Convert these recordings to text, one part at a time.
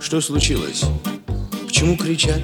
Что случилось? Почему кричат?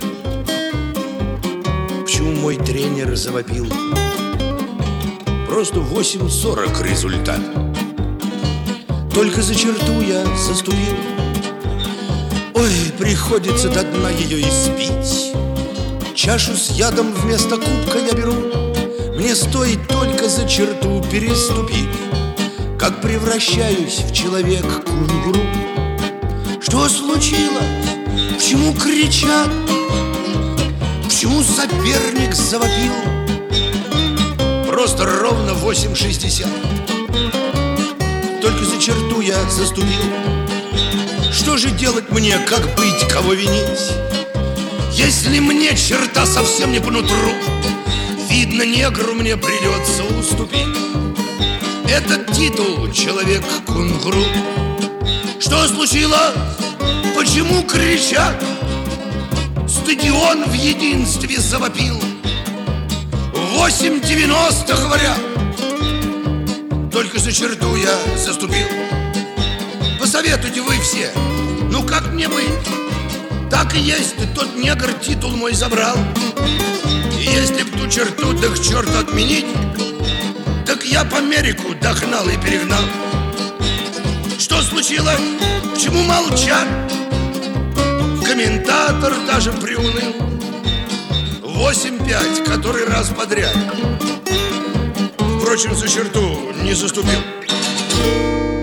Почему мой тренер завопил? Просто 8:40 результат. Только за черту я заступил. Ой, приходится до дна ее испить. Чашу с ядом вместо кубка я беру. Мне стоит только за черту переступить, как превращаюсь в человек-кунгуру. Что случилось? Почему кричат? Почему соперник завопил? Просто ровно 8:60. Только за черту я заступил. Что же делать мне, как быть, кого винить? Если мне черта совсем не по нутру, видно, негру мне придется уступить этот титул человек-кунгуру. Что случилось? Почему кричат? Стадион в единстве завопил. 8:90, говорят. Только за черту я заступил. Посоветуйте вы все, ну как мне быть? Так и есть, тот негр титул мой забрал. И если б ту черту да к черту отменить, так я по Америку догнал и перегнал. Что случилось? Почему молчат? Комментатор даже приуныл. 8:5, который раз подряд. Впрочем, за черту не заступил.